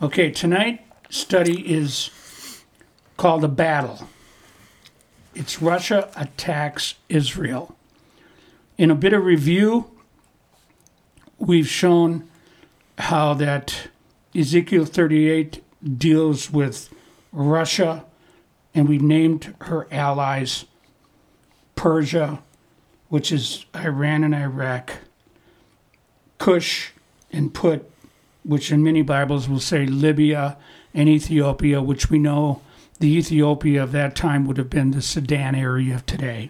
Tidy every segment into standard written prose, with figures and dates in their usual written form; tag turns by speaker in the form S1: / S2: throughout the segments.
S1: Okay, tonight's study is called A Battle. It's Russia attacks Israel. In a bit of review, we've shown how that Ezekiel 38 deals with Russia, and we named her allies Persia, which is Iran and Iraq, Cush and Put, which in many Bibles will say Libya, and Ethiopia, which we know the Ethiopia of that time would have been the Sudan area of today.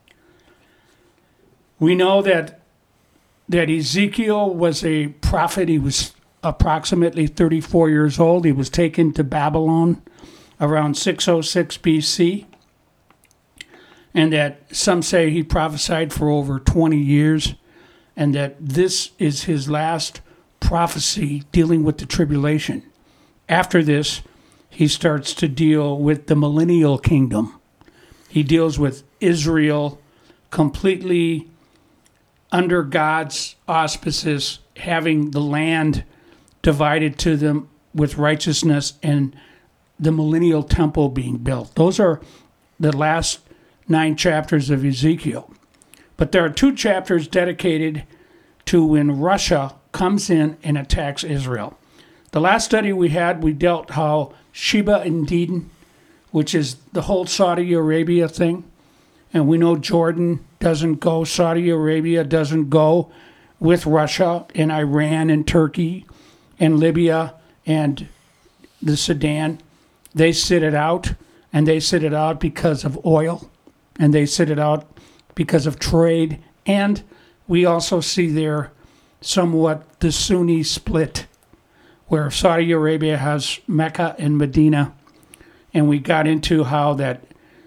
S1: We know that Ezekiel was a prophet. He was approximately 34 years old. He was taken to Babylon around 606 BC. And that some say he prophesied for over 20 years, and that this is his last prophecy dealing with the tribulation. After this, he starts to deal with the millennial kingdom. He deals with Israel completely under God's auspices, having the land divided to them with righteousness and the millennial temple being built. Those are the last 9 chapters of Ezekiel. But there are 2 chapters dedicated to when Russia comes in and attacks Israel. The last study we had, we dealt how Sheba and Dedan, which is the whole Saudi Arabia thing, and we know Jordan doesn't go, Saudi Arabia doesn't go with Russia and Iran and Turkey and Libya and the Sudan. They sit it out, and they sit it out because of oil, and they sit it out because of trade, and we also see there somewhat the Sunni split, where Saudi Arabia has Mecca and Medina, and we got into how that,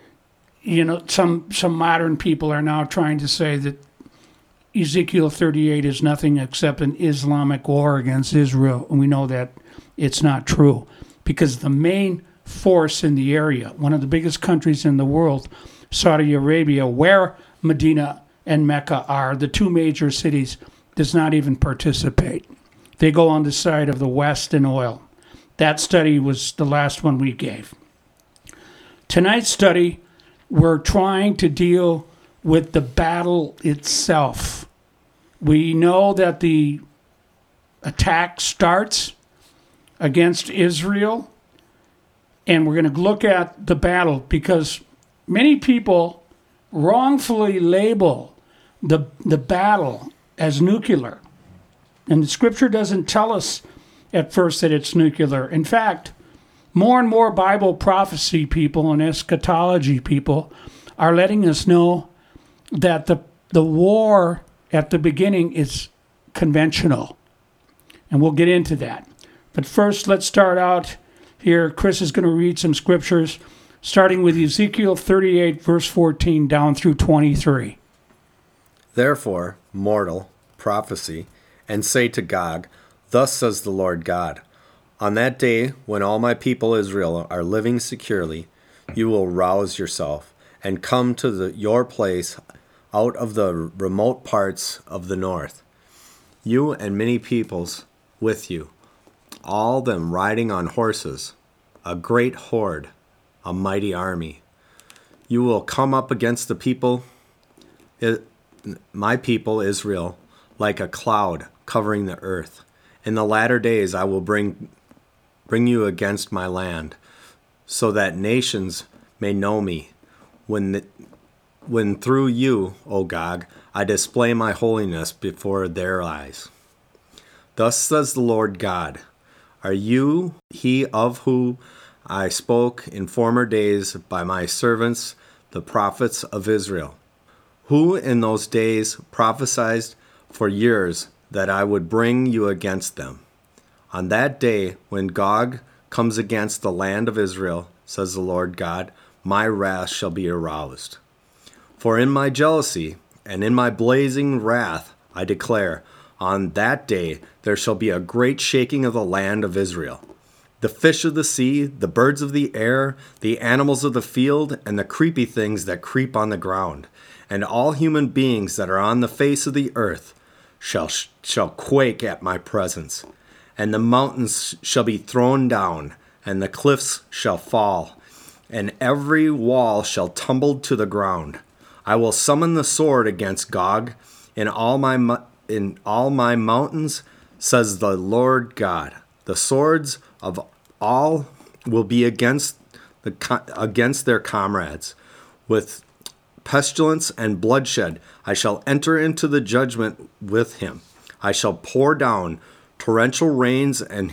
S1: some modern people are now trying to say that Ezekiel 38 is nothing except an Islamic war against Israel, and we know that it's not true, because the main force in the area, one of the biggest countries in the world, Saudi Arabia, where Medina and Mecca are, the 2 major cities, does not even participate. They go on the side of the West in oil. That study was the last one we gave. Tonight's study, we're trying to deal with the battle itself. We know that the attack starts against Israel, and we're going to look at the battle because many people wrongfully label the battle as nuclear. And the scripture doesn't tell us at first that it's nuclear. In fact, more and more Bible prophecy people and eschatology people are letting us know that the war at the beginning is conventional. And we'll get into that. But first, let's start out here. Chris is going to read some scriptures, starting with Ezekiel 38, verse 14, down through 23.
S2: Therefore, mortal, prophesy, and say to Gog, Thus says the Lord God, On that day when all my people Israel are living securely, you will rouse yourself and come to your place out of the remote parts of the north, you and many peoples with you, all them riding on horses, a great horde, a mighty army. You will come up against the people, my people Israel, like a cloud covering the earth. In the latter days I will bring you against my land, so that nations may know me, when through you, O Gog, I display my holiness before their eyes. Thus says the Lord God, Are you he of whom I spoke in former days by my servants, the prophets of Israel, who in those days prophesied for years that I would bring you against them? On that day when Gog comes against the land of Israel, says the Lord God, my wrath shall be aroused. For in my jealousy and in my blazing wrath I declare, on that day there shall be a great shaking of the land of Israel. The fish of the sea, the birds of the air, the animals of the field, and the creepy things that creep on the ground, and all human beings that are on the face of the earth shall quake at my presence. and the mountains shall be thrown down, and the cliffs shall fall, and every wall shall tumble to the ground. I will summon the sword against Gog in all my mountains, says the Lord God. The swords of all will be against their comrades. With pestilence and bloodshed I shall enter into the judgment with him. I shall pour down torrential rains and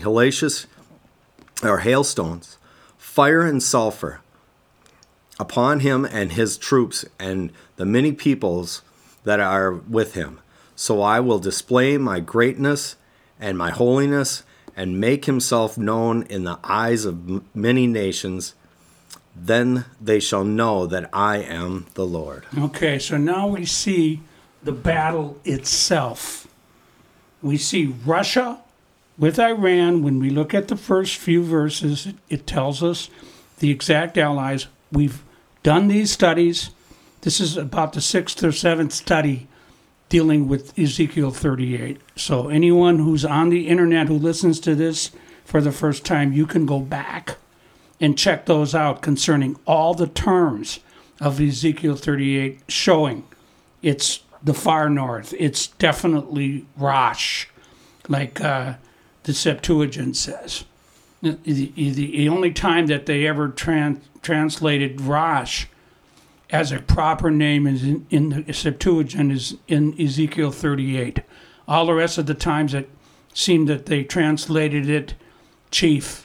S2: hailstones, fire and sulfur upon him and his troops and the many peoples that are with him. So I will display my greatness and my holiness and make himself known in the eyes of many nations. Then they shall know that I am the Lord.
S1: Okay, so now we see the battle itself. We see Russia with Iran. When we look at the first few verses, it tells us the exact allies. We've done these studies. This is about the 6th or 7th study dealing with Ezekiel 38. So anyone who's on the internet who listens to this for the first time, you can go back and check those out concerning all the terms of Ezekiel 38, showing it's the far north. It's definitely Rosh, like the Septuagint says. The only time that they ever translated Rosh as a proper name is in the Septuagint is in Ezekiel 38. All the rest of the times it seemed that they translated it chief,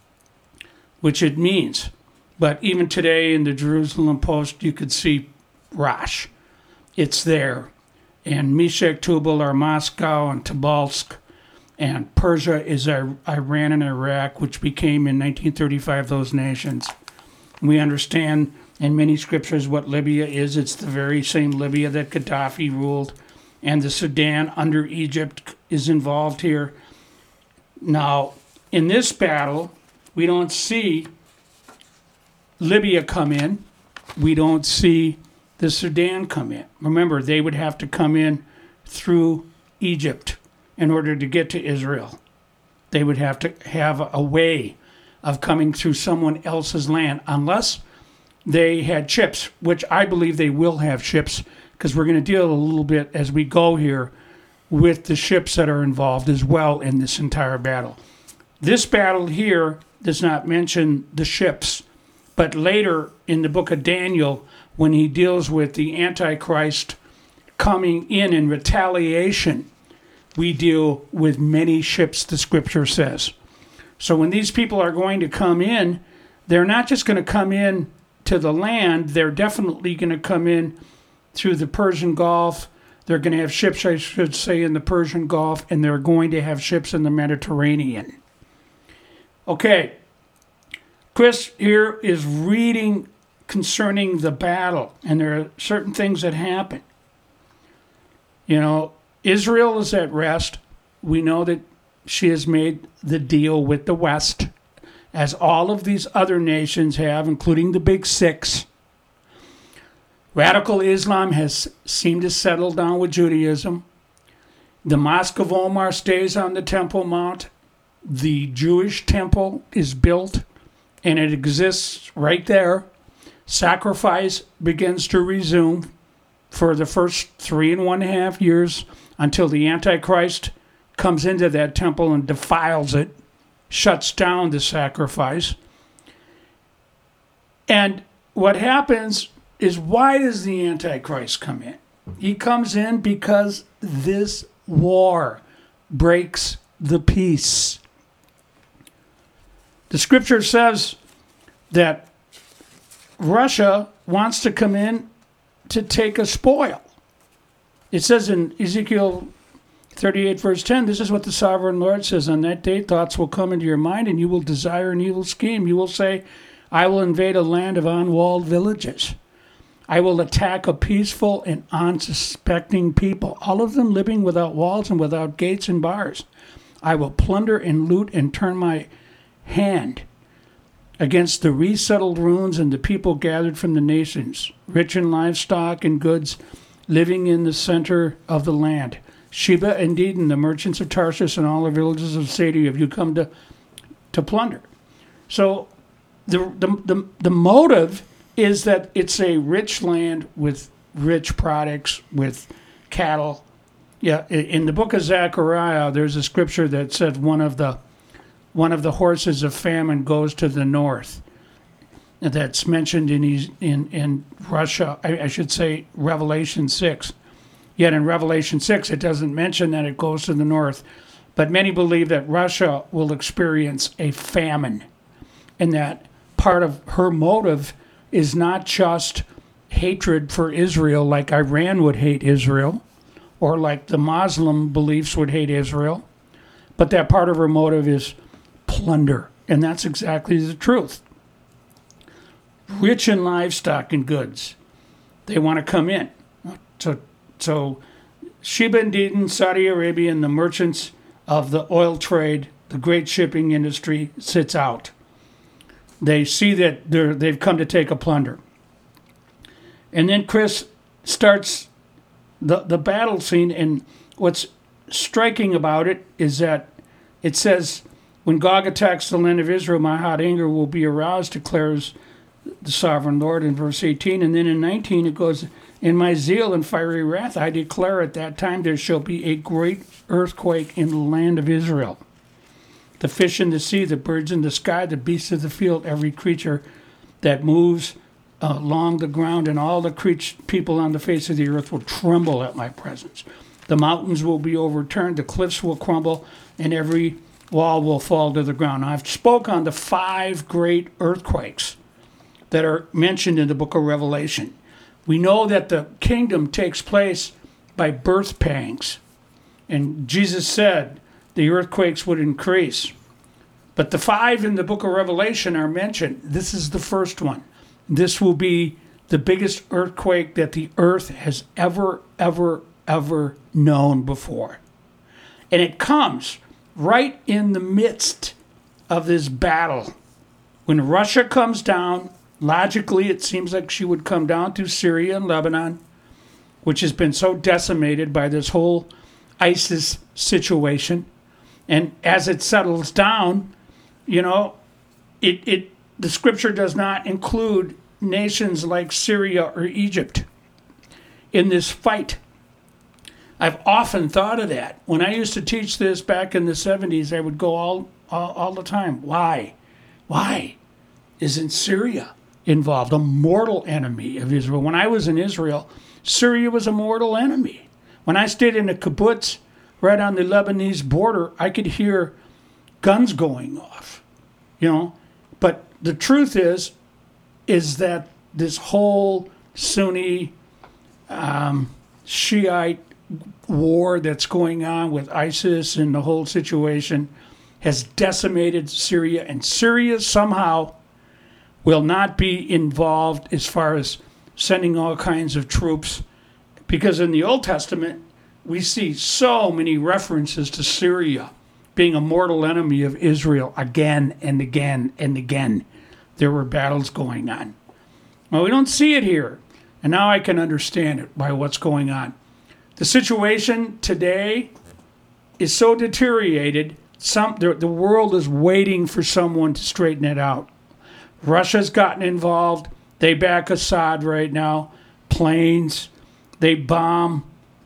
S1: which it means. But even today in the Jerusalem Post, you could see Rosh. It's there. And Meshech, Tubal are Moscow and Tobolsk. And Persia is Iran and Iraq, which became in 1935 those nations. We understand in many scriptures what Libya is. It's the very same Libya that Gaddafi ruled. And the Sudan under Egypt is involved here. Now, in this battle, we don't see Libya come in. We don't see the Sudan come in. Remember, they would have to come in through Egypt in order to get to Israel. They would have to have a way of coming through someone else's land, unless they had ships, which I believe they will have ships, because we're going to deal a little bit as we go here with the ships that are involved as well in this entire battle. This battle here does not mention the ships, but later in the book of Daniel, when he deals with the Antichrist coming in retaliation, we deal with many ships, the scripture says. So when these people are going to come in, they're not just going to come in to the land, they're definitely going to come in through the Persian Gulf. They're going to have ships, I should say, in the Persian Gulf, and they're going to have ships in the Mediterranean. Okay, Chris here is reading concerning the battle, and there are certain things that happen. You know, Israel is at rest. We know that she has made the deal with the West, as all of these other nations have, including the Big Six. Radical Islam has seemed to settle down with Judaism. The Mosque of Omar stays on the Temple Mount. The Jewish temple is built, and it exists right there. Sacrifice begins to resume for the first 3.5 years until the Antichrist comes into that temple and defiles it, shuts down the sacrifice. And what happens is, why does the Antichrist come in? He comes in because this war breaks the peace. The scripture says that Russia wants to come in to take a spoil. It says in Ezekiel 38 verse 10, this is what the sovereign Lord says, on that day thoughts will come into your mind and you will desire an evil scheme. You will say, I will invade a land of unwalled villages. I will attack a peaceful and unsuspecting people, all of them living without walls and without gates and bars. I will plunder and loot and turn my hand against the resettled ruins and the people gathered from the nations, rich in livestock and goods, living in the center of the land. Sheba and Dedan, the merchants of Tarshish, and all the villages of Sidon have you come to plunder. So the motive is that it's a rich land with rich products, with cattle. Yeah, in the book of Zechariah, there's a scripture that says one of the horses of famine goes to the north. That's mentioned in Russia. I should say Revelation 6. Yet in Revelation 6, it doesn't mention that it goes to the north. But many believe that Russia will experience a famine, and that part of her motive is not just hatred for Israel, like Iran would hate Israel, or like the Muslim beliefs would hate Israel, but that part of her motive is plunder. And that's exactly the truth. Rich in livestock and goods, they want to come in. So Sheba and Dedan, Saudi Arabia, and the merchants of the oil trade, the great shipping industry, sits out. They see that they've come to take a plunder. And then Chris starts the battle scene, and what's striking about it is that it says, when Gog attacks the land of Israel, my hot anger will be aroused, declares the sovereign Lord, in verse 18. And then in 19 it goes, in my zeal and fiery wrath I declare at that time there shall be a great earthquake in the land of Israel. The fish in the sea, the birds in the sky, the beasts of the field, every creature that moves along the ground, and all the people on the face of the earth will tremble at my presence. The mountains will be overturned, the cliffs will crumble, and every wall will fall to the ground. Now, I've spoke on the 5 great earthquakes that are mentioned in the book of Revelation. We know that the kingdom takes place by birth pangs. And Jesus said the earthquakes would increase. But the 5 in the book of Revelation are mentioned. This is the first one. This will be the biggest earthquake that the earth has ever known before. And it comes right in the midst of this battle. When Russia comes down, logically it seems like she would come down to Syria and Lebanon, which has been so decimated by this whole ISIS situation. And as it settles down, the scripture does not include nations like Syria or Egypt in this fight. I've often thought of that. When I used to teach this back in the 70s, I would go all the time. Why? Why isn't Syria involved? A mortal enemy of Israel. When I was in Israel, Syria was a mortal enemy. When I stayed in a kibbutz right on the Lebanese border, I could hear guns going off. But the truth is that this whole Sunni Shiite war that's going on with ISIS and the whole situation has decimated Syria, and Syria somehow will not be involved as far as sending all kinds of troops, because in the Old Testament we see so many references to Syria being a mortal enemy of Israel again and again and again. There were battles going on. Well, we don't see it here, and now I can understand it by what's going on. The situation today is so deteriorated, the world is waiting for someone to straighten it out. Russia's gotten involved. They back Assad right now. Planes. They bomb,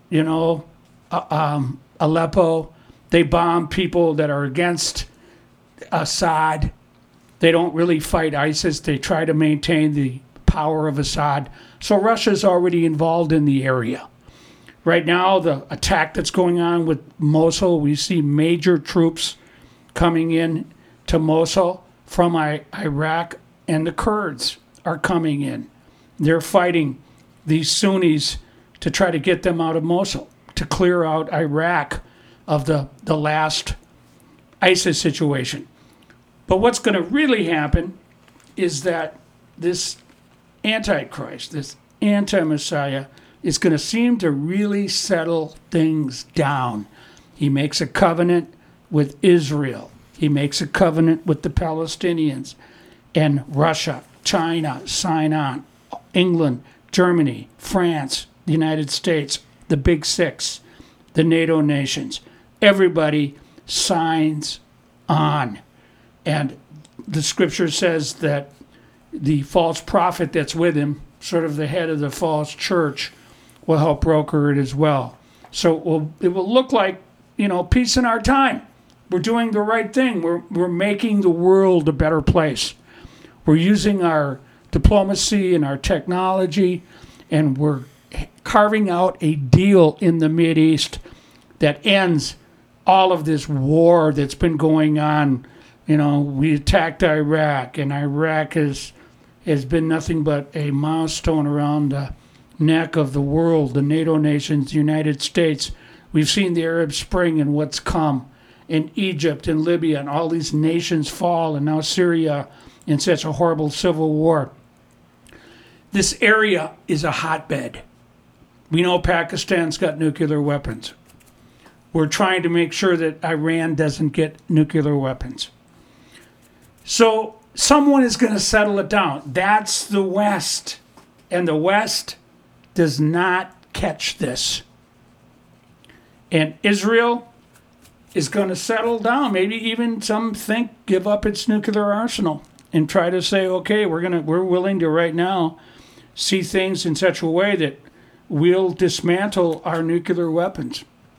S1: Aleppo. They bomb people that are against Assad. They don't really fight ISIS. They try to maintain the power of Assad. So Russia's already involved in the area. Right now, the attack that's going on with Mosul, we see major troops coming in to Mosul from Iraq, and the Kurds are coming in. They're fighting these Sunnis to try to get them out of Mosul, to clear out Iraq of the last ISIS situation. But what's going to really happen is that this Antichrist, this anti-Messiah, is going to seem to really settle things down. He makes a covenant with Israel. He makes a covenant with the Palestinians, and Russia, China sign on, England, Germany, France, the United States, the Big Six. the NATO nations. Everybody signs on. And the scripture says that the false prophet that's with him, sort of the head of the false church, will help broker it as well. So it will look like, peace in our time. We're doing the right thing. We're making the world a better place. We're using our diplomacy and our technology, and we're carving out a deal in the Mideast that ends all of this war that's been going on. We attacked Iraq, and Iraq has been nothing but a milestone around the neck of the world, the NATO nations, the United States. We've seen the Arab Spring and what's come in Egypt and Libya, and all these nations fall, and now Syria in such a horrible civil war. This area is a hotbed. We know Pakistan's got nuclear weapons. We're trying to make sure that Iran doesn't get nuclear weapons. So someone is going to settle it down. That's the West. And the West does not catch this. And Israel is going to settle down. Maybe even some think give up its nuclear arsenal and try to say, okay, we're willing to right now see things in such a way that we'll dismantle our nuclear weapons.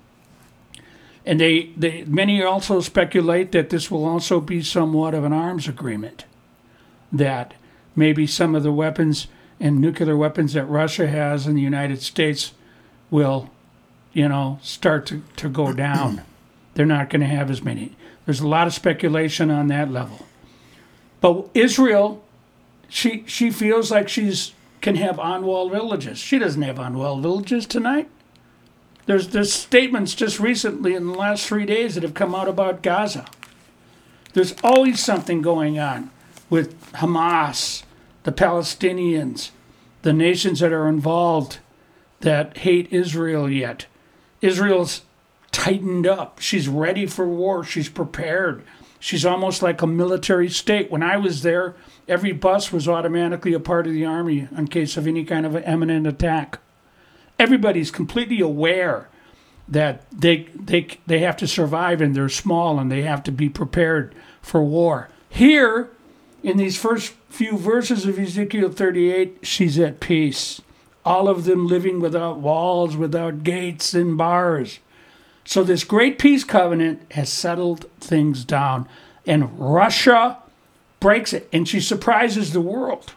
S1: And many also speculate that this will also be somewhat of an arms agreement, that maybe some of the weapons and nuclear weapons that Russia has in the United States will, start to go down. They're not going to have as many. There's a lot of speculation on that level. But Israel, she feels like can have on-wall villages. She doesn't have on-wall villages tonight. There's statements just recently in the last 3 days that have come out about Gaza. There's always something going on with Hamas, the Palestinians, the nations that are involved that hate Israel yet. Israel's tightened up. She's ready for war. She's prepared. She's almost like a military state. When I was there, every bus was automatically a part of the army in case of any kind of an imminent attack. Everybody's completely aware that they have to survive, and they're small, and they have to be prepared for war. Here, in these first few verses of Ezekiel 38, she's at peace. All of them living without walls, without gates and bars. So this great peace covenant has settled things down, and Russia breaks it, and she surprises the world.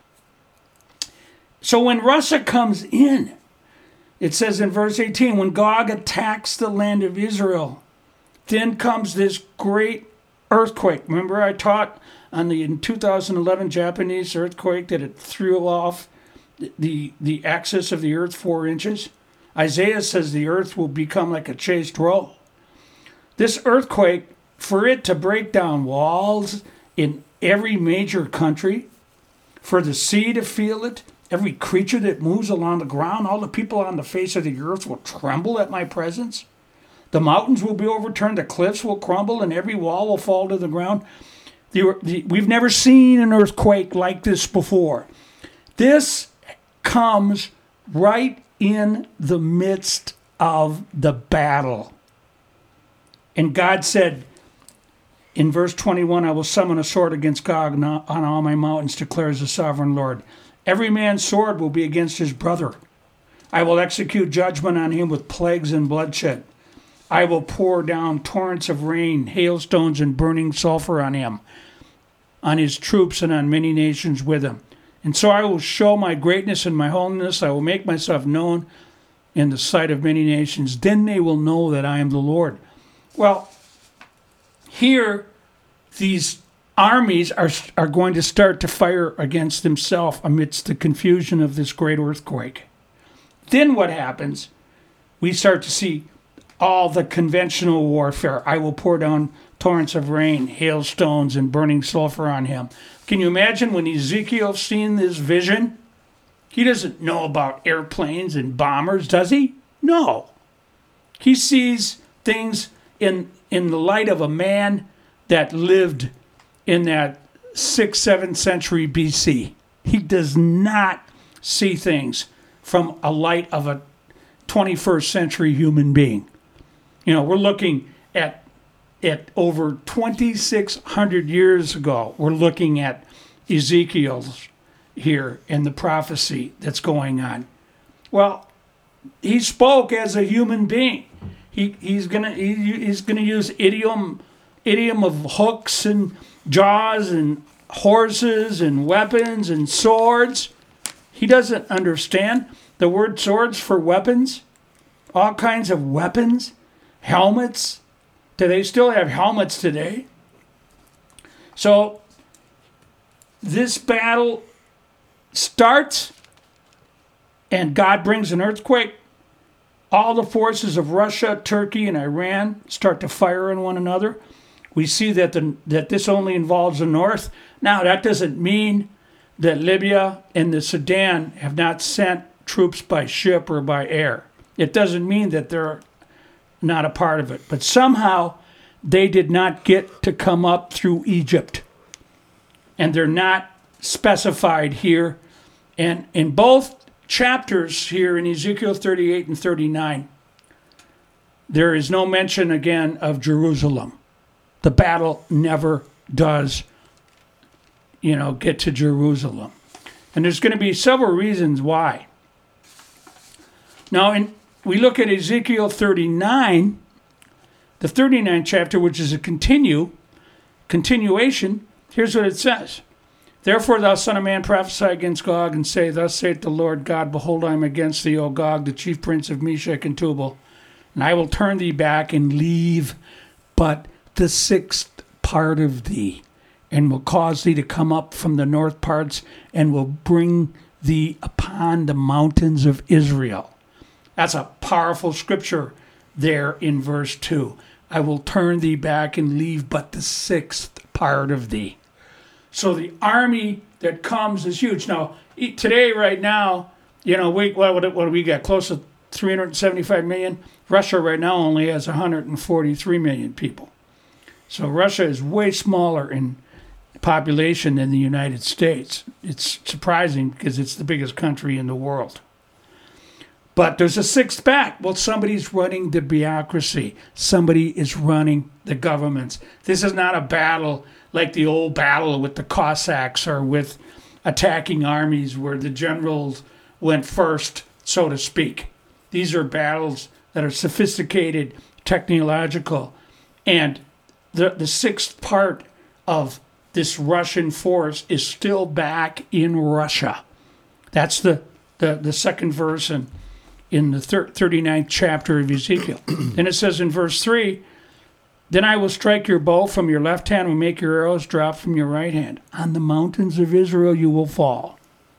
S1: So when Russia comes in, it says in verse 18, when Gog attacks the land of Israel, then comes this great earthquake. Remember I taught on the 2011 Japanese earthquake that it threw off the axis of the earth 4 inches? Isaiah says the earth will become like a chased roe. This earthquake, for it to break down walls in every major country, for the sea to feel it, every creature that moves along the ground, all the people on the face of the earth will tremble at my presence. The mountains will be overturned, the cliffs will crumble, and every wall will fall to the ground. We've never seen an earthquake like this before. This comes right in the midst of the battle. And God said in verse 21, I will summon a sword against Gog on all my mountains, declares the sovereign Lord. Every man's sword will be against his brother. I will execute judgment on him with plagues and bloodshed. I will pour down torrents of rain, hailstones, and burning sulfur on him, on his troops, and on many nations with him. And so I will show my greatness and my holiness. I will make myself known in the sight of many nations. Then they will know that I am the Lord. Well, here, these armies are going to start to fire against themselves amidst the confusion of this great earthquake. Then what happens? We start to see all the conventional warfare. I will pour down torrents of rain, hailstones, and burning sulfur on him. Can you imagine when Ezekiel's seen this vision? He doesn't know about airplanes and bombers, does he? No. He sees things in the light of a man that lived in that 6th, 7th century BC. He does not see things from a light of a 21st century human being. We're looking at over 2,600 years ago. We're looking at Ezekiel's here and the prophecy that's going on. Well, he spoke as a human being. He's gonna use idiom of hooks and jaws and horses and weapons and swords. He doesn't understand the word swords for weapons, all kinds of weapons, helmets. Do they still have helmets today? So this battle starts and God brings an earthquake. All the forces of Russia, Turkey, and Iran start to fire on one another. We see that this only involves the north. Now, that doesn't mean that Libya and the Sudan have not sent troops by ship or by air. It doesn't mean that they're not a part of it. But somehow they did not get to come up through Egypt. And they're not specified here. And in both chapters here in Ezekiel 38 and 39, there is no mention again of Jerusalem. The battle never does, get to Jerusalem. And there's going to be several reasons why. Now, we look at Ezekiel 39, the 39th chapter, which is a continuation. Here's what it says. Therefore, thou son of man, prophesy against Gog, and say, Thus saith the Lord God, Behold, I am against thee, O Gog, the chief prince of Meshech and Tubal, and I will turn thee back and leave but the sixth part of thee, and will cause thee to come up from the north parts, and will bring thee upon the mountains of Israel. That's a powerful scripture there in verse 2. I will turn thee back and leave but the sixth part of thee. So the army that comes is huge. Now, today, right now, what do we got? Close to 375 million. Russia right now only has 143 million people. So Russia is way smaller in population than the United States. It's surprising because it's the biggest country in the world. But there's a sixth back. Well, somebody's running the bureaucracy. Somebody is running the governments. This is not a battle like the old battle with the Cossacks or with attacking armies where the generals went first, so to speak. These are battles that are sophisticated, technological, and the sixth part of this Russian force is still back in Russia. That's the second verse in the 39th chapter of Ezekiel. And it says in verse 3, Then I will strike your bow from your left hand and make your arrows drop from your right hand. On the mountains of Israel you will fall.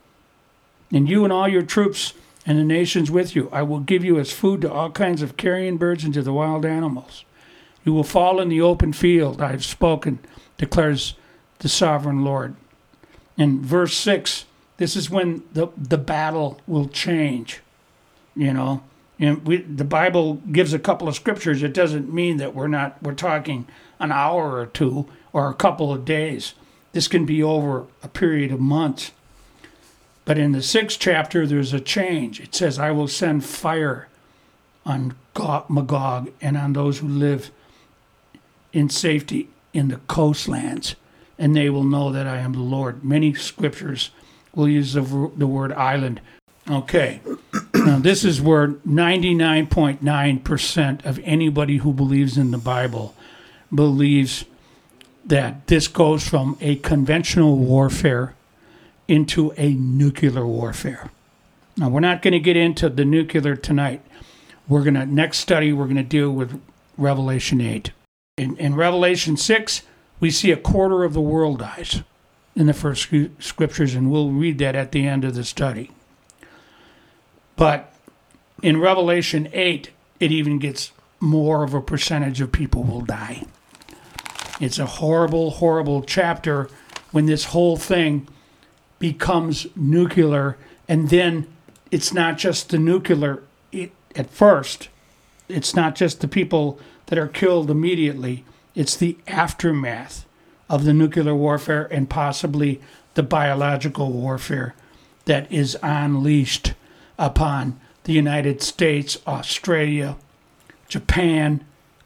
S1: And you and all your troops and the nations with you, I will give you as food to all kinds of carrion birds and to the wild animals. You will fall in the open field. I have spoken, declares the sovereign Lord. In verse 6, this is when the battle will change. And the Bible gives a couple of scriptures. It doesn't mean that we're talking an hour or two or a couple of days. This can be over a period of months. But in the 6th chapter, there's a change. It says, I will send fire on Magog and on those who live in safety in the coastlands, and they will know that I am the Lord. Many scriptures will use the word island. Okay, now this is where 99.9% of anybody who believes in the Bible believes that this goes from a conventional warfare into a nuclear warfare. Now, we're not going to get into the nuclear tonight. Next study, we're going to deal with Revelation 8. In Revelation 6, we see a quarter of the world dies in the first scriptures, and we'll read that at the end of the study. But in Revelation 8, it even gets more of a percentage of people will die. It's a horrible, horrible chapter when this whole thing becomes nuclear, and then it's not just the nuclear at first. It's not just the people that are killed immediately. It's the aftermath of the nuclear warfare and possibly the biological warfare that is unleashed upon the United States, Australia, Japan,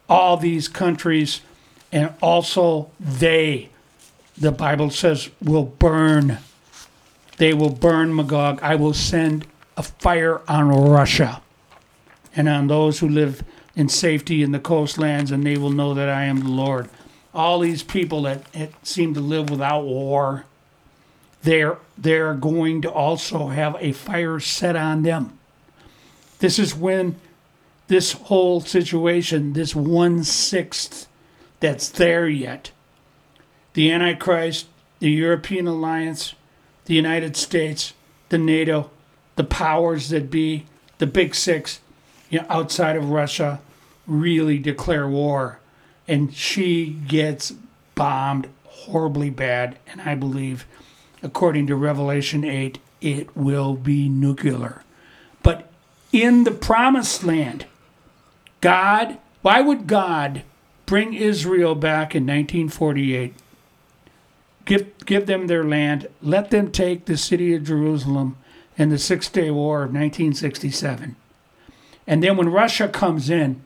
S1: all these countries, and also the Bible says, will burn. They will burn Magog. I will send a fire on Russia and on those who live in safety in the coastlands, and they will know that I am the Lord. All these people that seem to live without war, they're going to also have a fire set on them. This is when this whole situation, this 1/6 that's there yet, the Antichrist, the European Alliance, the United States, the NATO, the powers that be, the big six, outside of Russia, really declare war. And she gets bombed horribly bad. And I believe, according to Revelation 8, it will be nuclear. But in the promised land, why would God bring Israel back in 1948? Give them their land. Let them take the city of Jerusalem in the Six-Day War of 1967. And then when Russia comes in,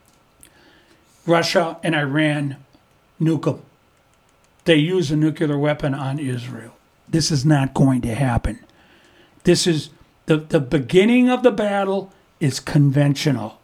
S1: Russia and Iran nuke them. They use a nuclear weapon on Israel. This is not going to happen. This is the beginning of the battle is conventional.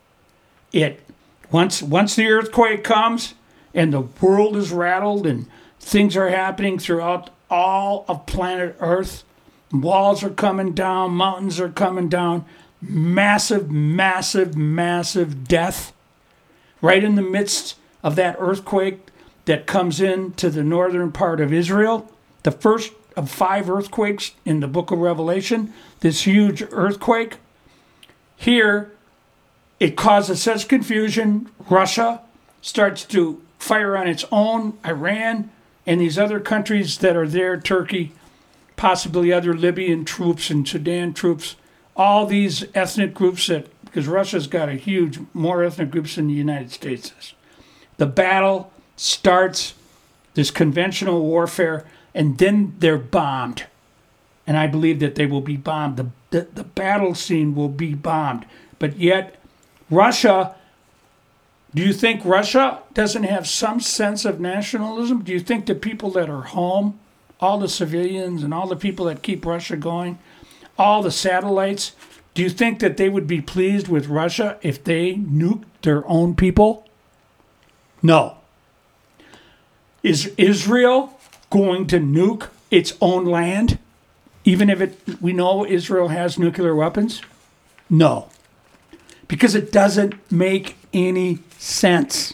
S1: Once the earthquake comes and the world is rattled and things are happening throughout all of planet Earth, walls are coming down, mountains are coming down, massive, massive, massive death. Right in the midst of that earthquake that comes into the northern part of Israel, the first of 5 earthquakes in the book of Revelation, this huge earthquake. Here, it causes such confusion. Russia starts to fire on its own, Iran, and these other countries that are there, Turkey, possibly other Libyan troops and Sudan troops, all these ethnic groups because Russia's got more ethnic groups than the United States does. The battle starts, this conventional warfare, and then they're bombed. And I believe that they will be bombed. The battle scene will be bombed. But yet, Russia, do you think Russia doesn't have some sense of nationalism? Do you think the people that are home, all the civilians and all the people that keep Russia going, all the satellites, do you think that they would be pleased with Russia if they nuked their own people? No. Is Israel going to nuke its own land, even if we know Israel has nuclear weapons? No. Because it doesn't make any sense.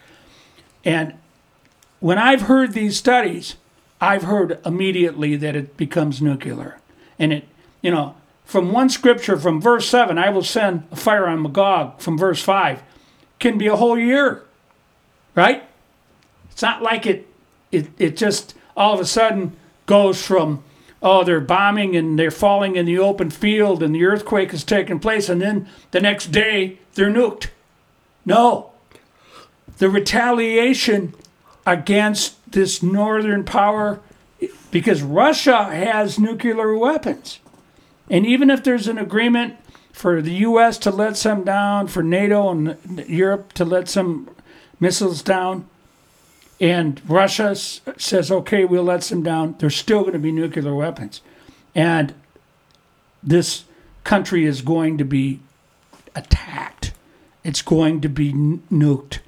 S1: And when I've heard these studies, I've heard immediately that it becomes nuclear. And from one scripture, from verse 7, I will send a fire on Magog, from verse 5, can be a whole year, right? It's not like it just all of a sudden goes from, they're bombing and they're falling in the open field and the earthquake is taking place and then the next day they're nuked. No. The retaliation against this northern power, because Russia has nuclear weapons. And even if there's an agreement for the U.S. to let some down, for NATO and Europe to let some missiles down, and Russia says, okay, we'll let some down, there's still going to be nuclear weapons. And this country is going to be attacked. It's going to be nuked.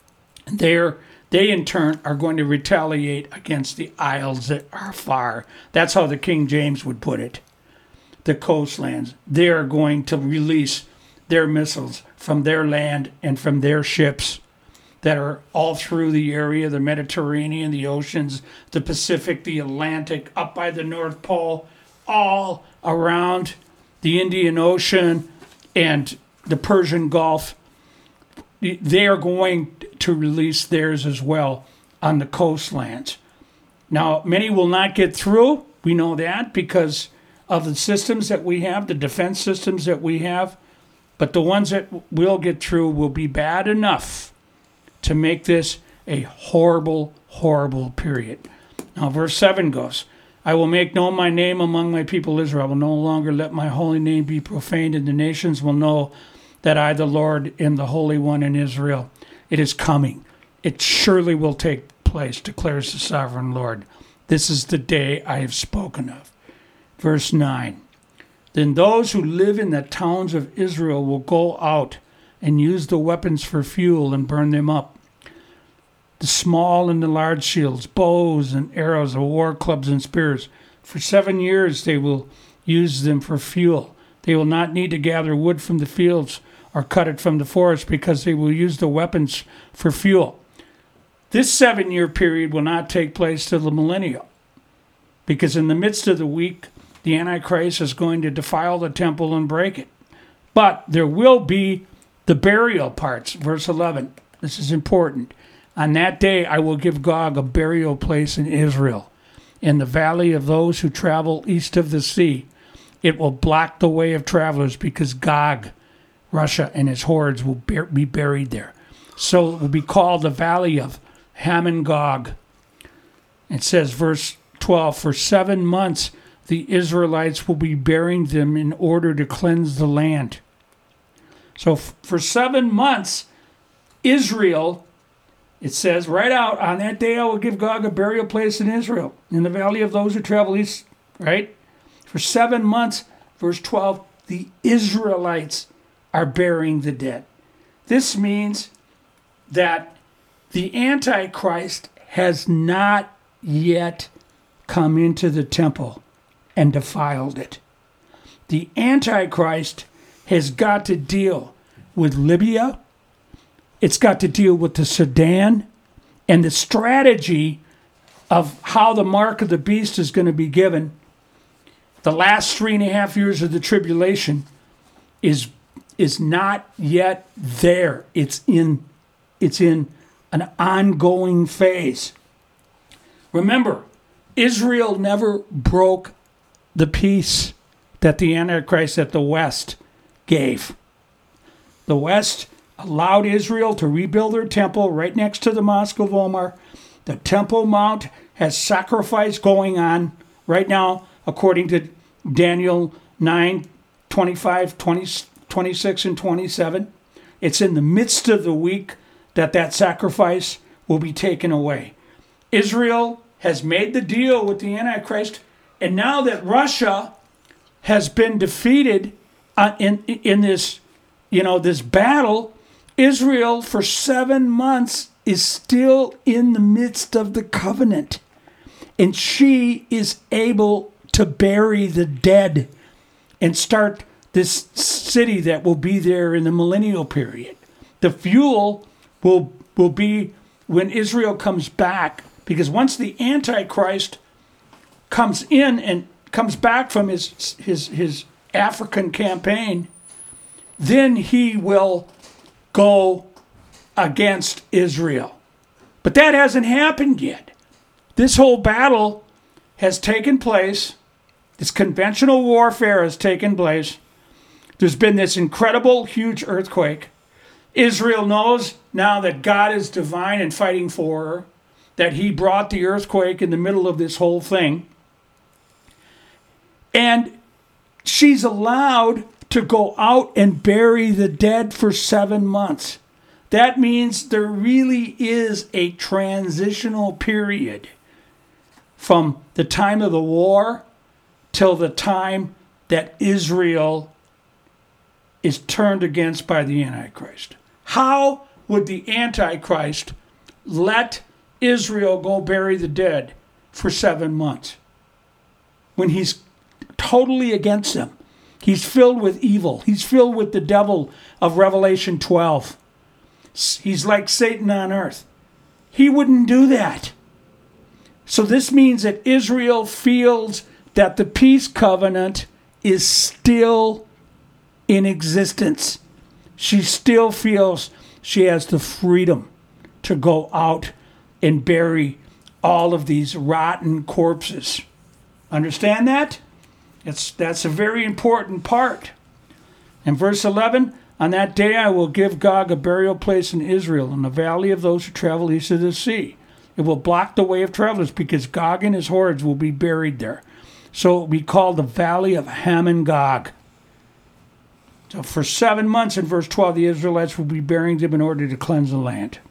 S1: They in turn are going to retaliate against the isles that are far. That's how the King James would put it. The coastlands. They are going to release their missiles from their land and from their ships that are all through the area, the Mediterranean, the oceans, the Pacific, the Atlantic, up by the North Pole, all around the Indian Ocean and the Persian Gulf. They are going to release theirs as well on the coastlands. Now, many will not get through. We know that because of the systems that we have, the defense systems that we have. But the ones that will get through will be bad enough to make this a horrible, horrible period. Now, verse 7 goes, I will make known my name among my people Israel. I will no longer let my holy name be profaned, and the nations will know that I, the Lord, am the Holy One in Israel. It is coming. It surely will take place, declares the sovereign Lord. This is the day I have spoken of. Verse 9. Then those who live in the towns of Israel will go out and use the weapons for fuel and burn them up. The small and the large shields, bows and arrows, the war clubs and spears. For 7 years they will use them for fuel. They will not need to gather wood from the fields or cut it from the forest, because they will use the weapons for fuel. This 7-year period will not take place till the millennium, because in the midst of the week, the Antichrist is going to defile the temple and break it. But there will be the burial parts. Verse 11. This is important. On that day, I will give Gog a burial place in Israel, in the valley of those who travel east of the sea. It will block the way of travelers, because Gog, Russia, and his hordes will be buried there. So it will be called the valley of Hamon Gog. It says, verse 12, for 7 months the Israelites will be burying them in order to cleanse the land. So for 7 months, Israel, it says right out, on that day I will give Gog a burial place in Israel, in the valley of those who travel east, right? For 7 months, verse 12, the Israelites are burying the dead. This means that the Antichrist has not yet come into the temple and defiled it. The Antichrist has got to deal with Libya. It's got to deal with the Sudan, and the strategy of how the mark of the beast is going to be given. The last 3.5 years of the tribulation is not yet there. It's in an ongoing phase. Remember, Israel never broke the peace that the Antichrist at the West gave. The West allowed Israel to rebuild their temple right next to the Mosque of Omar. The Temple Mount has sacrifice going on right now, according to Daniel 9, 25, 26, and 27. It's in the midst of the week that sacrifice will be taken away. Israel has made the deal with the Antichrist, and now that Russia has been defeated in this, this battle, Israel for 7 months is still in the midst of the covenant, and she is able to bury the dead and start this city that will be there in the millennial period. The fuel will be when Israel comes back, because once the Antichrist comes in and comes back from his African campaign, then he will go against Israel. But that hasn't happened yet. This whole battle has taken place. This conventional warfare has taken place. There's been this incredible, huge earthquake. Israel knows now that God is divine and fighting for her, that he brought the earthquake in the middle of this whole thing. And she's allowed to go out and bury the dead for 7 months. That means there really is a transitional period from the time of the war till the time that Israel is turned against by the Antichrist. How would the Antichrist let Israel go bury the dead for 7 months when he's totally against them? He's filled with evil. He's filled with the devil of Revelation 12. He's like Satan on earth. He wouldn't do that. So this means that Israel feels that the peace covenant is still in existence. She still feels she has the freedom to go out and bury all of these rotten corpses. Understand that? That's a very important part. In verse 11, on that day I will give Gog a burial place in Israel, in the valley of those who travel east of the sea. It will block the way of travelers, because Gog and his hordes will be buried there. So it will be called the valley of Hamon Gog. So for 7 months, in verse 12, the Israelites will be burying them in order to cleanse the land.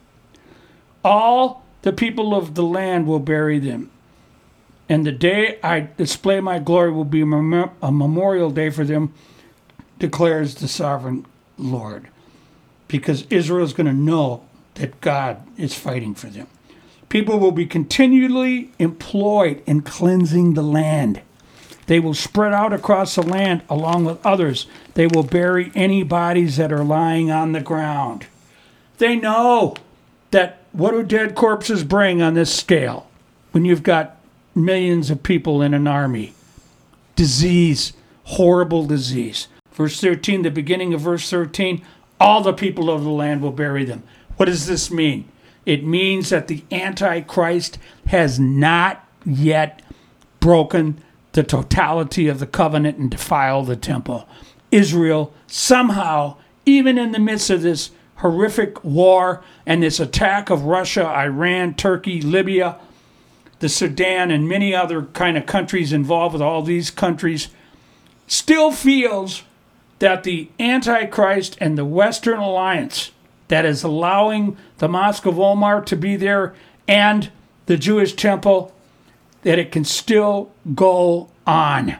S1: All the people of the land will bury them. And the day I display my glory will be a memorial day for them, declares the sovereign Lord. Because Israel is going to know that God is fighting for them. People will be continually employed in cleansing the land. They will spread out across the land along with others. They will bury any bodies that are lying on the ground. They know that what do dead corpses bring on this scale when you've got millions of people in an army? Disease, horrible disease. Verse 13, the beginning of verse 13, all the people of the land will bury them. What does this mean? It means that the Antichrist has not yet broken the totality of the covenant and defiled the temple. Israel somehow, even in the midst of this horrific war and this attack of Russia, Iran, Turkey, Libya, the Sudan, and many other kind of countries involved with all these countries, still feels that the Antichrist and the Western Alliance that is allowing the Mosque of Omar to be there and the Jewish temple, that it can still go on.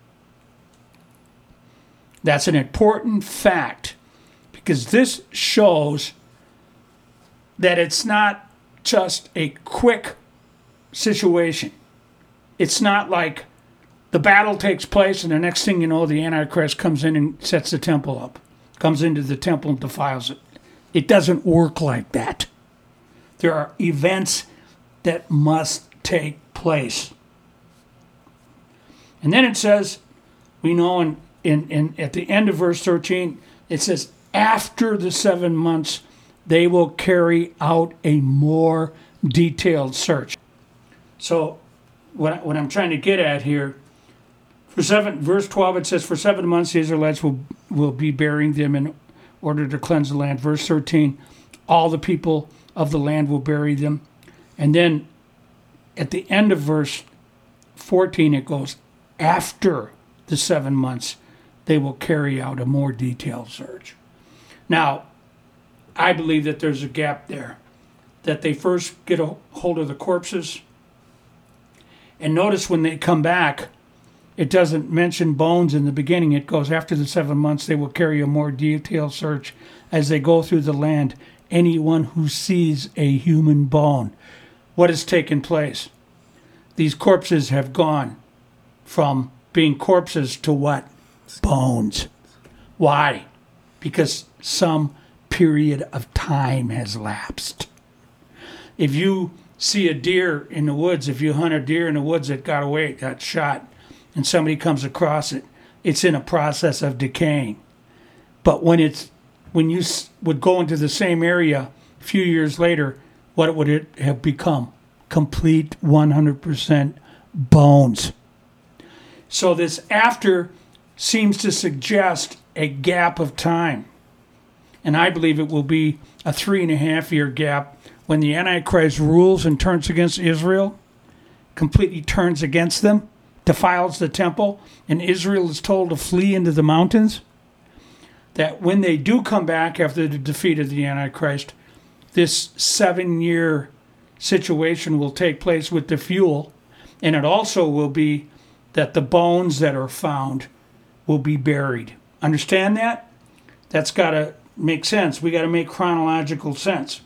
S1: That's an important fact because this shows that it's not just a quick situation. It's not like the battle takes place and the next thing you know, the Antichrist comes in and sets the temple up, comes into the temple and defiles it. It doesn't work like that. There are events that must take place. And then it says, we know in at the end of verse 13, it says, after the 7 months, they will carry out a more detailed search. So what I'm trying to get at here, verse 12, it says, for 7 months the Israelites will be burying them in order to cleanse the land. Verse 13, all the people of the land will bury them. And then at the end of verse 14, it goes, after the 7 months, they will carry out a more detailed search. Now, I believe that there's a gap there, that they first get a hold of the corpses. And notice when they come back, it doesn't mention bones in the beginning. It goes, after the 7 months, they will carry a more detailed search as they go through the land. Anyone who sees a human bone. What has taken place? These corpses have gone from being corpses to what? Bones. Why? Because some period of time has lapsed. If you see a deer in the woods, if you hunt a deer in the woods that got away, got shot, and somebody comes across it, it's in a process of decaying. But when you would go into the same area a few years later, what would it have become? Complete 100% bones. So this after seems to suggest a gap of time. And I believe it will be a 3.5 year gap when the Antichrist rules and turns against Israel, completely turns against them, defiles the temple, and Israel is told to flee into the mountains. That when they do come back after the defeat of the Antichrist, this 7-year situation will take place with the fuel, and it also will be that the bones that are found will be buried. Understand that? That's got to make sense. We got to make chronological sense.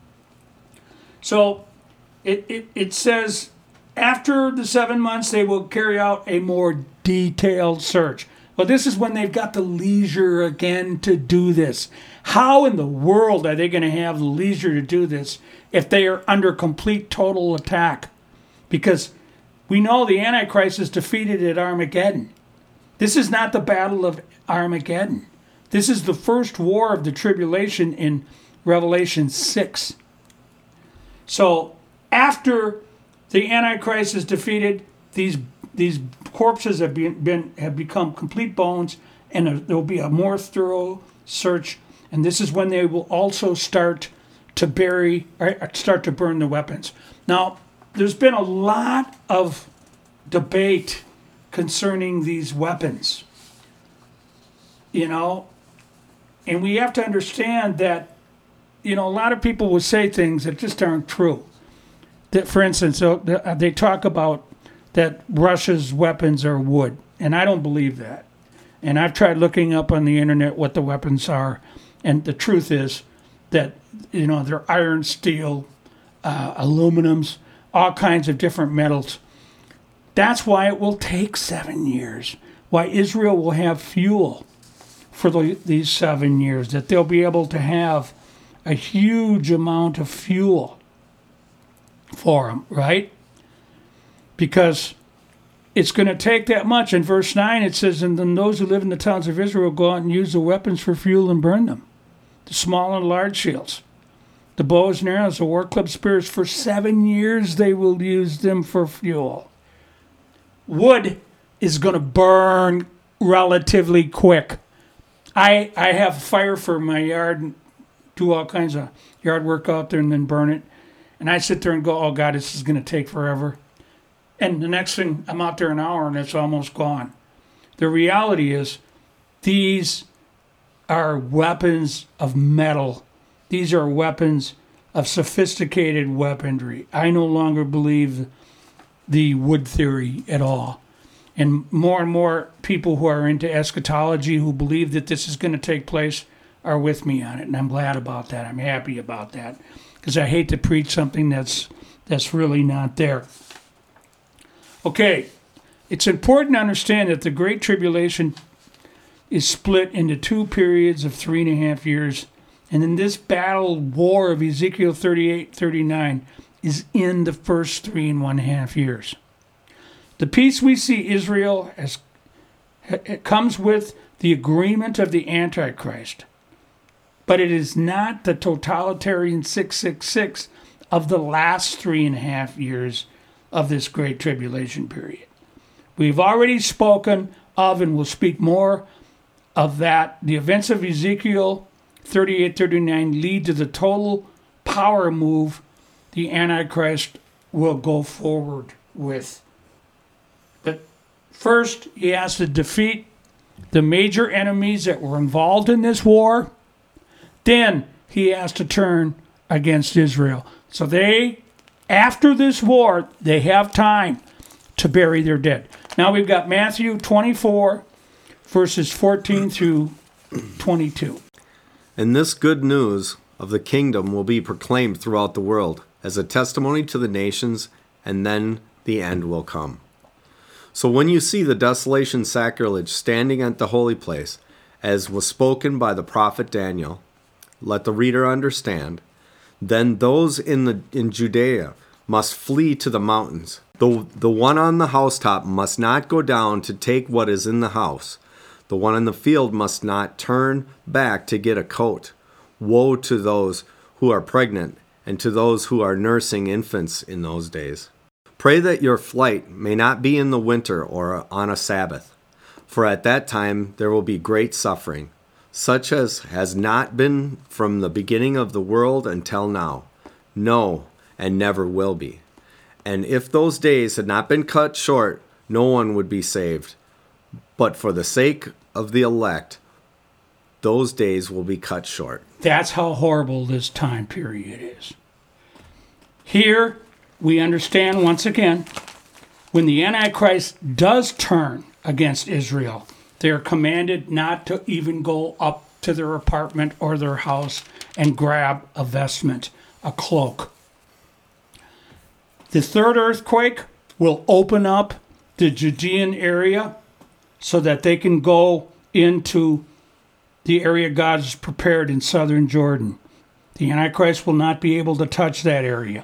S1: So it says, after the 7 months, they will carry out a more detailed search. Well, this is when they've got the leisure again to do this. How in the world are they going to have the leisure to do this if they are under complete total attack? Because we know the Antichrist is defeated at Armageddon. This is not the battle of Armageddon. This is the first war of the tribulation in Revelation 6. So after the Antichrist is defeated, these corpses have become complete bones, and there will be a more thorough search. And this is when they will also start to burn the weapons. Now, there's been a lot of debate concerning these weapons, and we have to understand that a lot of people will say things that just aren't true. That, for instance, they talk about that Russia's weapons are wood, and I don't believe that. And I've tried looking up on the internet what the weapons are, and the truth is that they're iron, steel, aluminums, all kinds of different metals. That's why it will take 7 years. Why Israel will have fuel for these 7 years, that they'll be able to have a huge amount of fuel for them, right? Because it's going to take that much. In verse 9 it says, and then those who live in the towns of Israel go out and use the weapons for fuel and burn them, the small and large shields, the bows and arrows, the war club spears. For 7 years they will use them for fuel. Wood is going to burn relatively quick. I have fire for my yard and do all kinds of yard work out there and then burn it. And I sit there and go, oh God, this is going to take forever. And the next thing, I'm out there an hour and it's almost gone. The reality is, these are weapons of metal. These are weapons of sophisticated weaponry. I no longer believe the wood theory at all. And more people who are into eschatology, who believe that this is going to take place, are with me on it. And I'm glad about that. I'm happy about that. Because I hate to preach something that's really not there. Okay, it's important to understand that the Great Tribulation is split into 2 periods of 3.5 years. And in this battle war of Ezekiel 38-39 is in the first 3.5 years. The peace we see Israel as it comes with the agreement of the Antichrist. But it is not the totalitarian 666 of the last 3.5 years of this Great Tribulation period. We've already spoken of, and we'll speak more of that. The events of Ezekiel 38-39 lead to the total power move the Antichrist will go forward with. But first, he has to defeat the major enemies that were involved in this war. Then he has to turn against Israel. So after this war, they have time to bury their dead. Now we've got Matthew 24, verses 14 through 22.
S2: And this good news of the kingdom will be proclaimed throughout the world as a testimony to the nations, and then the end will come. So when you see the desolation sacrilege standing at the holy place, as was spoken by the prophet Daniel, let the reader understand. Then those in Judea must flee to the mountains. The one on the housetop must not go down to take what is in the house. The one in the field must not turn back to get a coat. Woe to those who are pregnant and to those who are nursing infants in those days. Pray that your flight may not be in the winter or on a Sabbath, for at that time there will be great suffering, such as has not been from the beginning of the world until now, no, and never will be. And if those days had not been cut short, no one would be saved. But for the sake of the elect, those days will be cut short.
S1: That's how horrible this time period is. Here, we understand once again, when the Antichrist does turn against Israel, they are commanded not to even go up to their apartment or their house and grab a vestment, a cloak. The third earthquake will open up the Judean area so that they can go into the area God has prepared in southern Jordan. The Antichrist will not be able to touch that area.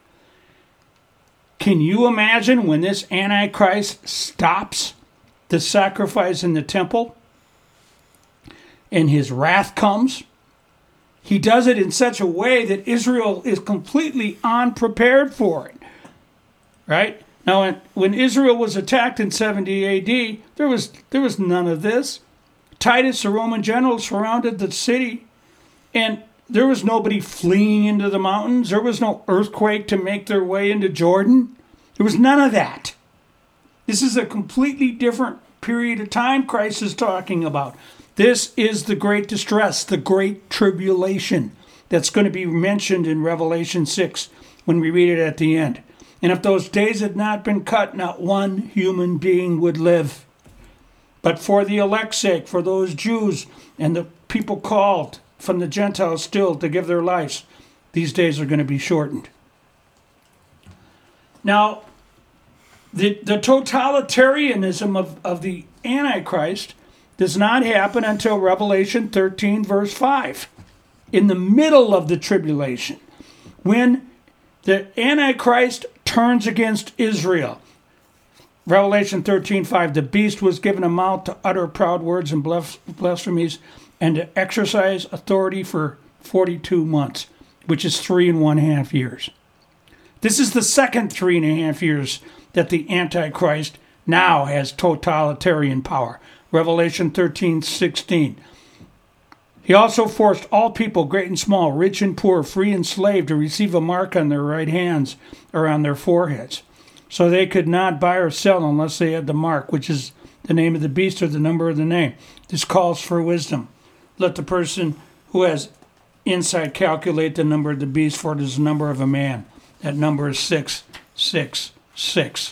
S1: Can you imagine when this Antichrist stops the sacrifice in the temple and his wrath comes? He does it in such a way that Israel is completely unprepared for it. Right? Now, when Israel was attacked in 70 AD, there was none of this. Titus, the Roman general, surrounded the city, and there was nobody fleeing into the mountains. There was no earthquake to make their way into Jordan. There was none of that. This is a completely different period of time Christ is talking about. This is the great distress, the great tribulation that's going to be mentioned in Revelation 6 when we read it at the end. And if those days had not been cut, not one human being would live. But for the elect's sake, for those Jews and the people called from the Gentiles still to give their lives, these days are going to be shortened. Now, the totalitarianism of the Antichrist does not happen until Revelation 13, verse 5, in the middle of the tribulation, when the Antichrist turns against Israel. Revelation 13:5, the beast was given a mouth to utter proud words and blasphemies and to exercise authority for 42 months, which is 3.5 years. This is the second 3.5 years that the Antichrist now has totalitarian power. Revelation 13:16. He also forced all people, great and small, rich and poor, free and slave, to receive a mark on their right hands or on their foreheads. So they could not buy or sell unless they had the mark, which is the name of the beast or the number of the name. This calls for wisdom. Let the person who has insight calculate the number of the beast, for it is the number of a man. That number is 666.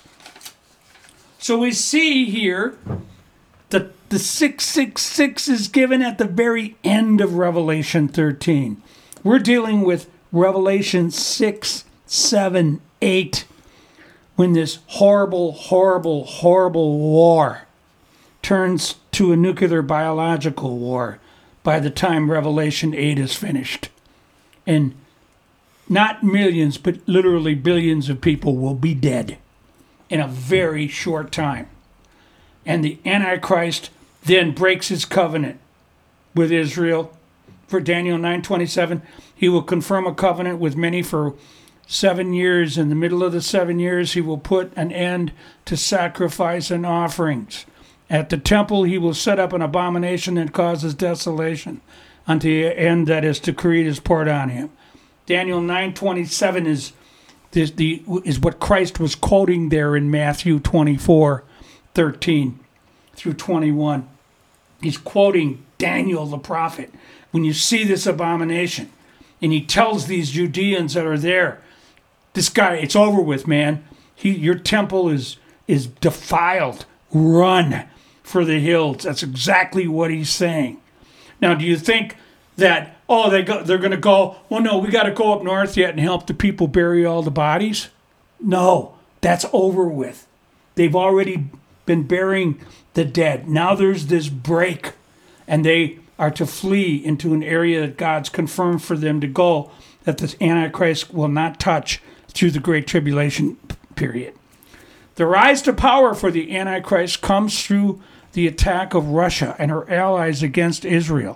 S1: So we see here that the 666 is given at the very end of Revelation 13. We're dealing with Revelation 6, 7, 8. When this horrible, horrible, horrible war turns to a nuclear biological war by the time Revelation 8 is finished. And not millions, but literally billions of people will be dead in a very short time. And the Antichrist then breaks his covenant with Israel. For Daniel 9:27, he will confirm a covenant with many for 7 years. In the middle of the 7 years, he will put an end to sacrifice and offerings. At the temple, he will set up an abomination that causes desolation unto the end that is decreed is poured on him. Daniel 9:27 is what Christ was quoting there in Matthew 24:13 through 21. He's quoting Daniel the prophet. When you see this abomination, and he tells these Judeans that are there, this guy, it's over with, man. Your temple is defiled. Run for the hills. That's exactly what he's saying. Now, do you think that, they're going to go, well, no, we got to go up north yet and help the people bury all the bodies? No, that's over with. They've already been burying the dead. Now there's this break, and they are to flee into an area that God's confirmed for them to go, that this Antichrist will not touch through the Great Tribulation period. The rise to power for the Antichrist comes through the attack of Russia and her allies against Israel.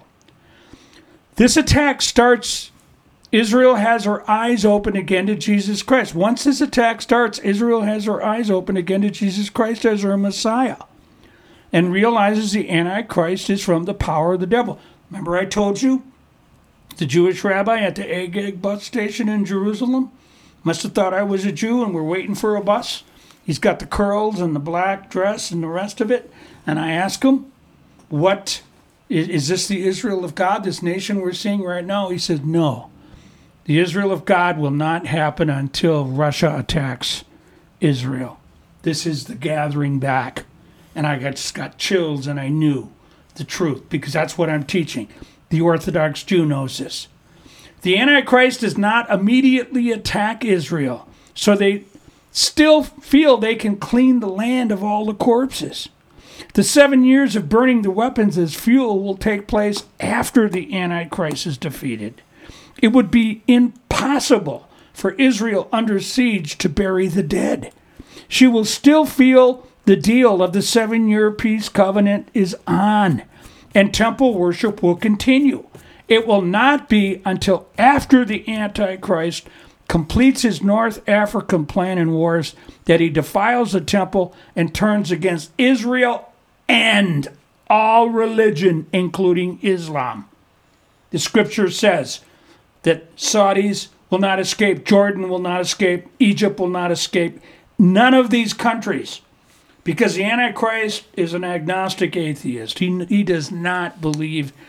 S1: This attack starts, Israel has her eyes open again to Jesus Christ. Once this attack starts, Israel has her eyes open again to Jesus Christ as her Messiah and realizes the Antichrist is from the power of the devil. Remember I told you the Jewish rabbi at the Agag bus station in Jerusalem must have thought I was a Jew and we're waiting for a bus. He's got the curls and the black dress and the rest of it. And I asked him, what, is this the Israel of God, this nation we're seeing right now? He said, no. The Israel of God will not happen until Russia attacks Israel. This is the gathering back. And I just got chills and I knew the truth because that's what I'm teaching. The Orthodox Jew knows this. The Antichrist does not immediately attack Israel, so they still feel they can clean the land of all the corpses. The 7 years of burning the weapons as fuel will take place after the Antichrist is defeated. It would be impossible for Israel under siege to bury the dead. She will still feel the deal of the 7-year peace covenant is on, and temple worship will continue. It will not be until after the Antichrist completes his North African plan and wars that he defiles the temple and turns against Israel and all religion, including Islam. The scripture says that Saudis will not escape, Jordan will not escape, Egypt will not escape, none of these countries, because the Antichrist is an agnostic atheist. He does not believe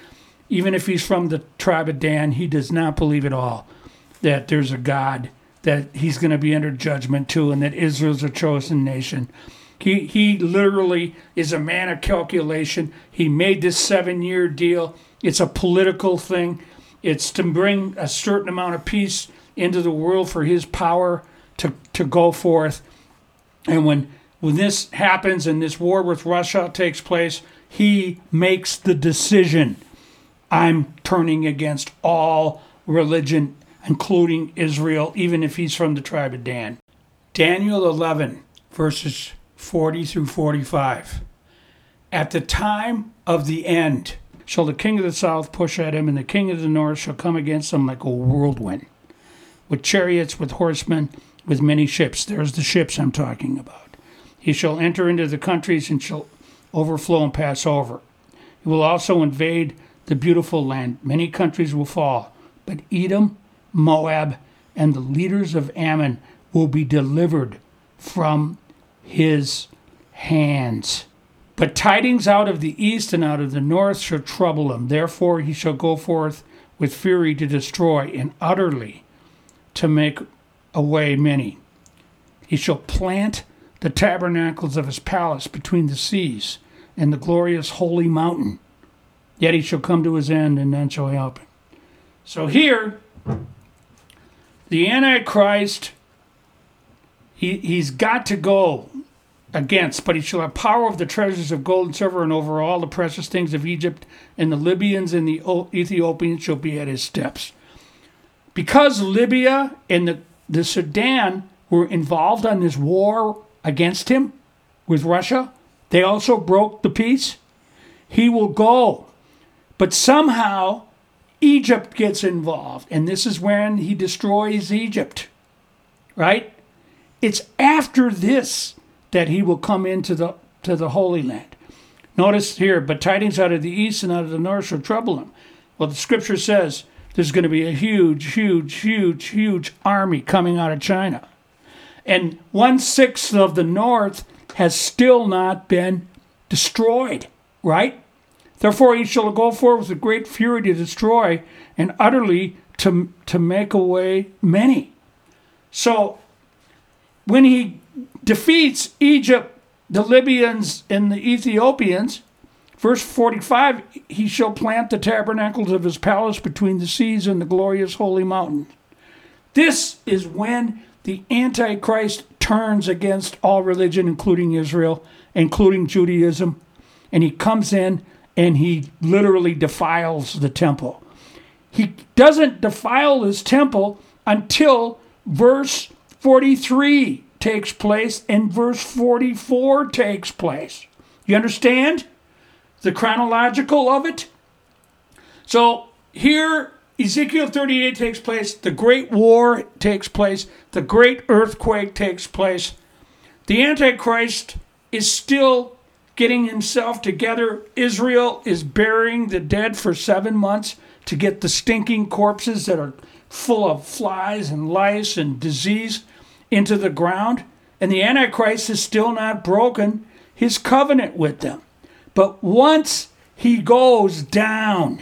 S1: even if he's from the tribe of Dan, he does not believe at all that there's a God, that he's going to be under judgment too, and that Israel's a chosen nation. He literally is a man of calculation. He made this 7-year deal. It's a political thing. It's to bring a certain amount of peace into the world for his power to go forth. And when this happens and this war with Russia takes place, he makes the decision, I'm turning against all religion, including Israel, even if he's from the tribe of Dan. Daniel 11, verses 40 through 45. At the time of the end shall the king of the south push at him, and the king of the north shall come against him like a whirlwind, with chariots, with horsemen, with many ships. There's the ships I'm talking about. He shall enter into the countries and shall overflow and pass over. He will also invade the beautiful land. Many countries will fall, but Edom, Moab, and the leaders of Ammon will be delivered from his hands. But tidings out of the east and out of the north shall trouble him. Therefore he shall go forth with fury to destroy, and utterly to make away many. He shall plant the tabernacles of his palace between the seas and the glorious holy mountain. Yet he shall come to his end, and none shall help him. So here, the Antichrist, he's got to go against, but he shall have power of the treasures of gold and silver, and over all the precious things of Egypt, and the Libyans and the Ethiopians shall be at his steps. Because Libya and the Sudan were involved on this war against him with Russia, they also broke the peace. He will go. But somehow Egypt gets involved, and this is when he destroys Egypt, right? It's after this that he will come into the Holy Land. Notice here, but tidings out of the east and out of the north shall trouble him. Well, the scripture says there's going to be a huge army coming out of China. And 1/6 of the north has still not been destroyed, right? Therefore he shall go forth with great fury to destroy, and utterly to make away many. So when he defeats Egypt, the Libyans, and the Ethiopians, verse 45, he shall plant the tabernacles of his palace between the seas and the glorious holy mountain. This is when the Antichrist turns against all religion, including Israel, including Judaism, and he comes in and he literally defiles the temple. He doesn't defile his temple until verse 43 takes place and verse 44 takes place. You understand the chronological of it? So here Ezekiel 38 takes place, the great war takes place, the great earthquake takes place. The Antichrist is still getting himself together. Israel is burying the dead for 7 months to get the stinking corpses that are full of flies and lice and disease into the ground. And the Antichrist has still not broken his covenant with them. But once he goes down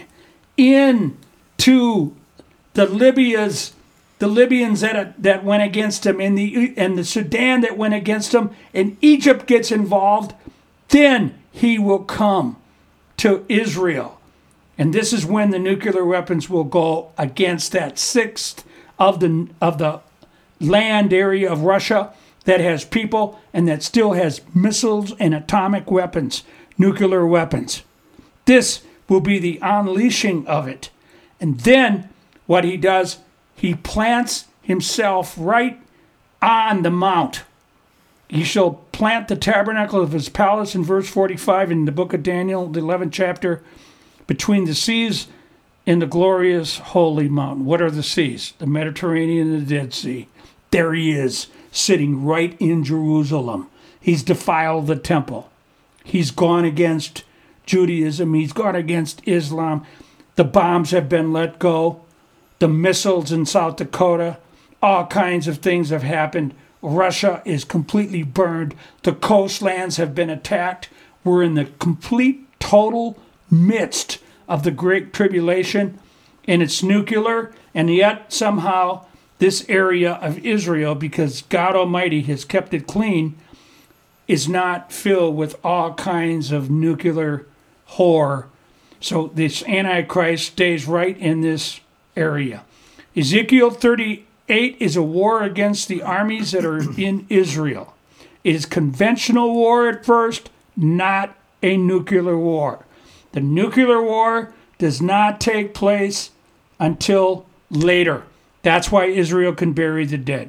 S1: into the Libyans that went against him, and the Sudan that went against him, and Egypt gets involved, then he will come to Israel. And this is when the nuclear weapons will go against that 1/6 of the land area of Russia that has people and that still has missiles and atomic weapons, nuclear weapons. This will be the unleashing of it. And then what he does, he plants himself right on the mount. He shall plant the tabernacle of his palace in verse 45 in the book of Daniel, the 11th chapter, between the seas and the glorious holy mountain. What are the seas? The Mediterranean and the Dead Sea. There he is, sitting right in Jerusalem. He's defiled the temple. He's gone against Judaism. He's gone against Islam. The bombs have been let go. The missiles in South Dakota. All kinds of things have happened. Russia is completely burned. The coastlands have been attacked. We're in the complete, total midst of the Great Tribulation, and it's nuclear, and yet somehow this area of Israel, because God Almighty has kept it clean, is not filled with all kinds of nuclear horror. So this Antichrist stays right in this area. Ezekiel 38 is a war against the armies that are in Israel. It is conventional war at first, not a nuclear war. The nuclear war does not take place until later. That's why Israel can bury the dead.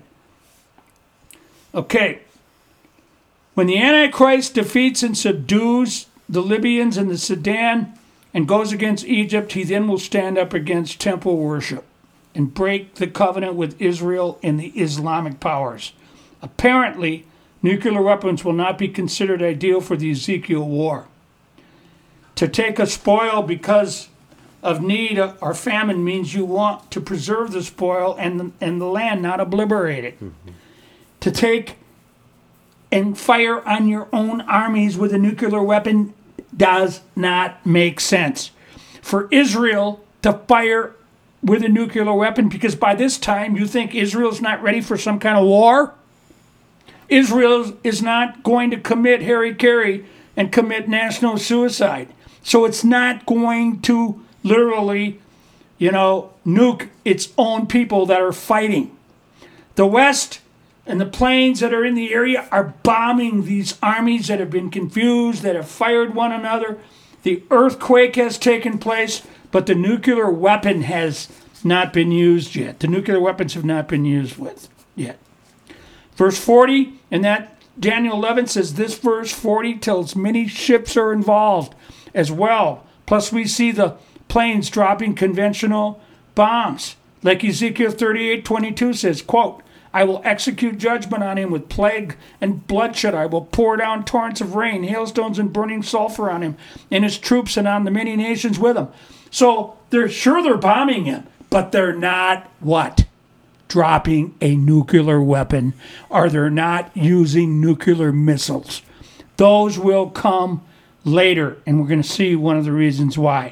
S1: Okay. When the Antichrist defeats and subdues the Libyans and the Sudan and goes against Egypt, he then will stand up against temple worship and break the covenant with Israel and the Islamic powers. Apparently, nuclear weapons will not be considered ideal for the Ezekiel war. To take a spoil because of need or famine means you want to preserve the spoil and the land, not obliterate it. Mm-hmm. To take and fire on your own armies with a nuclear weapon does not make sense. For Israel to fire with a nuclear weapon, because by this time you think Israel's not ready for some kind of war? Israel is not going to commit hara-kiri and commit national suicide. So it's not going to literally, nuke its own people that are fighting. The West and the planes that are in the area are bombing these armies that have been confused, that have fired one another. The earthquake has taken place, but the nuclear weapon has not been used yet. The nuclear weapons have not been used with yet. Verse 40, and that Daniel 11 says this verse 40 tells many ships are involved as well. Plus we see the planes dropping conventional bombs. Like Ezekiel 38:22 says, quote, I will execute judgment on him with plague and bloodshed. I will pour down torrents of rain, hailstones, and burning sulfur on him and his troops and on the many nations with him. So they're bombing him, but they're not what? Dropping a nuclear weapon, or they're not using nuclear missiles. Those will come later, and we're going to see one of the reasons why.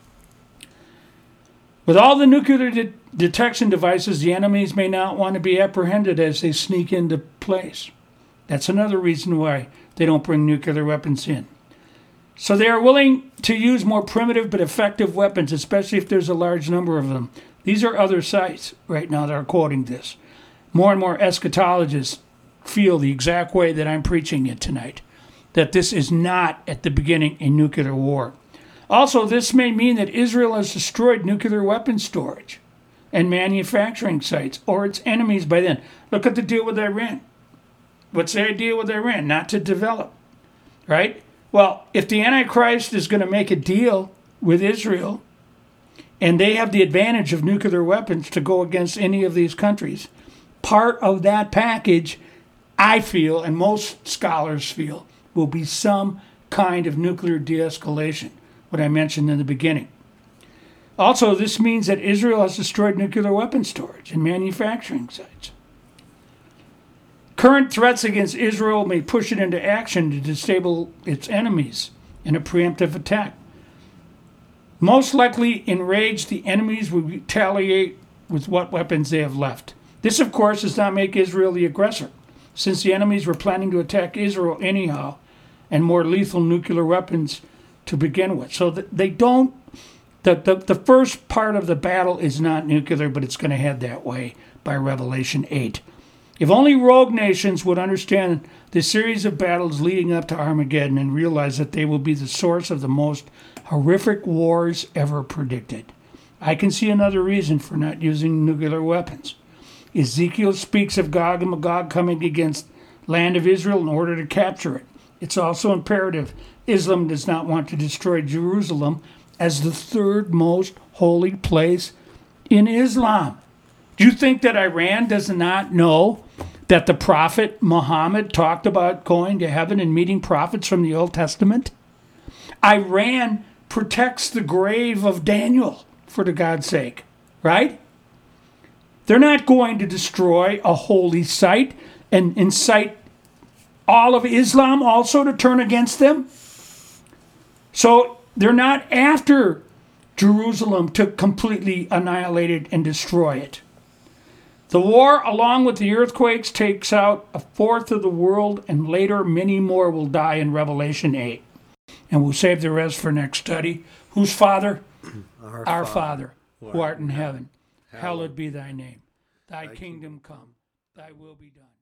S1: With all the nuclear detection devices, the enemies may not want to be apprehended as they sneak into place. That's another reason why they don't bring nuclear weapons in. So they are willing to use more primitive but effective weapons, especially if there's a large number of them. These are other sites right now that are quoting this. More and more eschatologists feel the exact way that I'm preaching it tonight, that this is not at the beginning a nuclear war. Also, this may mean that Israel has destroyed nuclear weapon storage and manufacturing sites, or its enemies by then. Look at the deal with Iran. What's the idea with Iran? Not to develop, right? Well, if the Antichrist is going to make a deal with Israel, and they have the advantage of nuclear weapons to go against any of these countries, part of that package, I feel, and most scholars feel, will be some kind of nuclear de-escalation, what I mentioned in the beginning. Also, this means that Israel has destroyed nuclear weapon storage and manufacturing sites. Current threats against Israel may push it into action to disable its enemies in a preemptive attack. Most likely enraged, the enemies will retaliate with what weapons they have left. This, of course, does not make Israel the aggressor, since the enemies were planning to attack Israel anyhow, and more lethal nuclear weapons to begin with. So they don't, the first part of the battle is not nuclear, but it's going to head that way by Revelation 8. If only rogue nations would understand the series of battles leading up to Armageddon and realize that they will be the source of the most horrific wars ever predicted. I can see another reason for not using nuclear weapons. Ezekiel speaks of Gog and Magog coming against land of Israel in order to capture it. It's also imperative Islam does not want to destroy Jerusalem as the third most holy place in Islam. Do you think that Iran does not know that the prophet Muhammad talked about going to heaven and meeting prophets from the Old Testament? Iran protects the grave of Daniel, for the God's sake, right? They're not going to destroy a holy site and incite all of Islam also to turn against them. So they're not after Jerusalem to completely annihilate it and destroy it. The war, along with the earthquakes, takes out a fourth of the world, and later many more will die in Revelation 8. And we'll save the rest for next study. Whose Father? Our Father, who art in heaven. Hallowed be thy name. Thy kingdom come. Thy will be done.